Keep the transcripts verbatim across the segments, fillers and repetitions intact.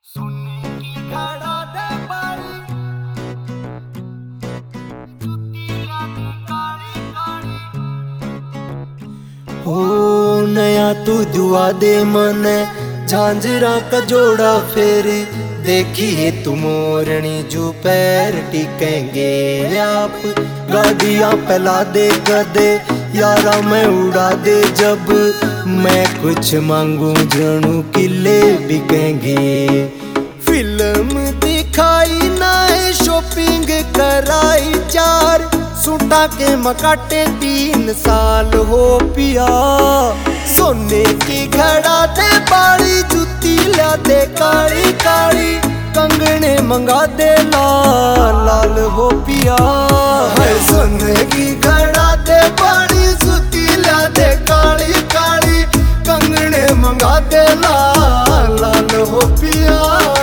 सोने की घड़ा दे बारी जुतियां दी काली काली। हो नया तू दुआ दे मने झांझरा का जोड़ा फेर देखिए तू मोरनी जो पैर टिकेंगे आप गाड़ियां पला दे गदे यारा मैं उड़ा दे जब मैं कुछ मांगू जानू किले बिकेंगे। फिल्म दिखाई ना है शॉपिंग कराई चार सूटा के मकाटे तीन साल हो पिया। सोने की घड़ा दे बाड़ी जुती ला दे काली काली कंगने मंगा दे लाल लाल हो पिया। है सोने की घड़ा दे बाड़ी जुती ला दे काली काली कंगने मंगा दे लाल लाल हो पिया।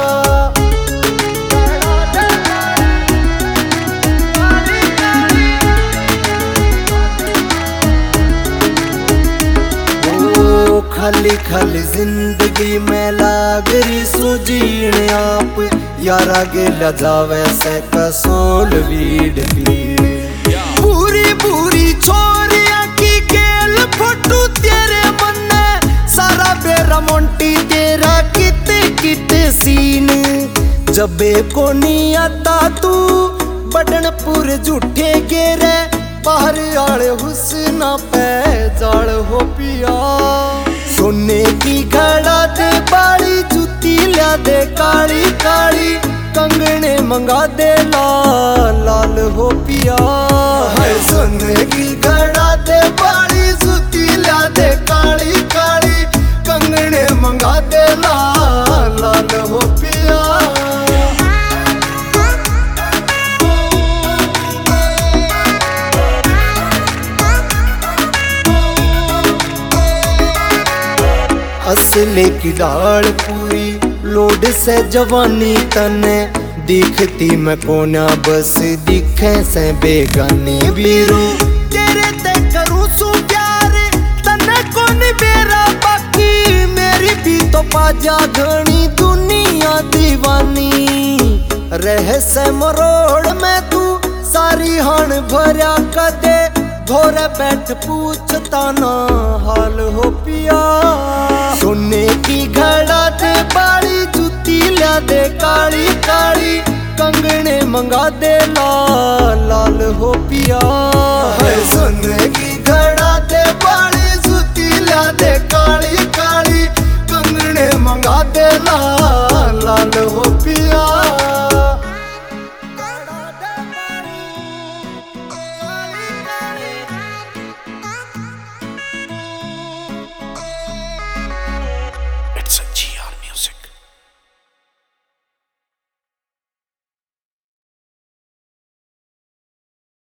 खाली खाली जिंदगी में लाग रही सुजीण आप यारा गेला जावे से कसोल वीड पीड़ पूरी पूरी छोरिया की गेल फोटू तेरे मन सारा बेरा मोंटी तेरा किते किते सीन जबे को नहीं आता तू बडनपुर झूठे गेरे बाहर आले हुस्ना पे जाल हो पिया। सोने की घड़ा दे बाड़ी जुती ला दे काली काली कंगने मंगा दे लाल लाल हो पिया। है सोने की घड़ा दे बाड़ी जुती ला दे काली काली कंगने मंगा दे लाल लाल हो पिया। असले की डाल पूरी लोड से जवानी तने दिखती मैं कोना बस दिखे से बेगानी बीरू तेरे ते करूं सु प्यार तने कोन मेरा बाकी मेरी भी तो पाजा घनी दुनिया दीवानी रह से मरोड़ में तू सारी हण भरया कदे धोरे बैठ पूछता ना हाल हो पिया। सोने की घड़ा दे बाड़ी जुती ला दे काली काली कंगने मंगा दे लाल लाल हो पिया। है सोने की घड़ा दे बाड़ी जुती ला दे काली काली कंगने मंगा दे लाल लाल हो